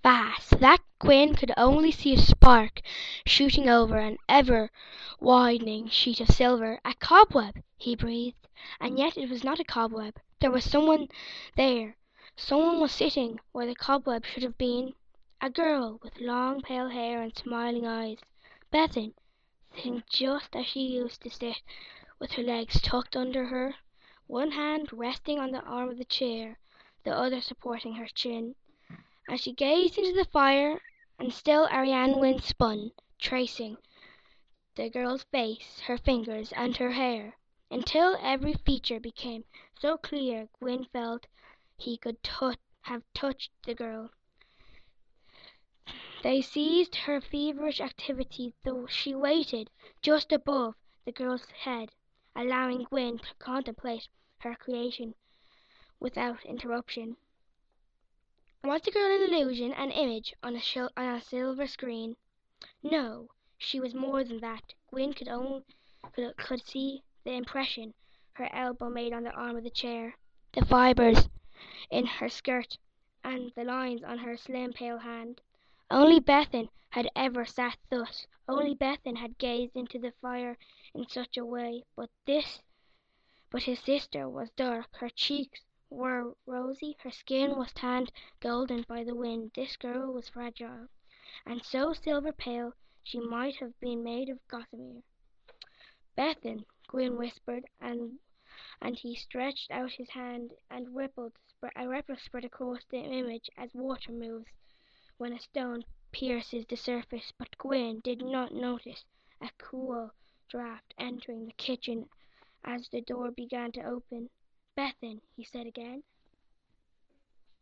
fast, so that Gwyn could only see a spark shooting over an ever widening sheet of silver. "A cobweb!" he breathed. And yet it was not a cobweb. There was someone there. Someone was sitting where the cobweb should have been. A girl with long pale hair and smiling eyes. Bethan, sitting just as she used to sit, with her legs tucked under her, one hand resting on the arm of the chair, the other supporting her chin. As she gazed into the fire, and still Ariane Wynne spun, tracing the girl's face, her fingers, and her hair, until every feature became so clear Gwyn felt he could have touched the girl. They seized her feverish activity, though she waited just above the girl's head, allowing Gwyn to contemplate her creation without interruption. Was the girl an illusion, an image on a silver screen? No, she was more than that. Gwyn could see the impression her elbow made on the arm of the chair, the fibres in her skirt, and the lines on her slim pale hand. Only Bethan had ever sat thus. Only Bethan had gazed into the fire in such a way. But his sister was dark. Her cheeks were rosy. Her skin was tanned golden by the wind. This girl was fragile, and so silver pale she might have been made of gossamer. "Bethan," Gwyn whispered, and he stretched out his hand, and a ripple spread across the image as water moves when a stone pierces the surface. But Gwyn did not notice a cool draught entering the kitchen as the door began to open. "Bethan," he said again,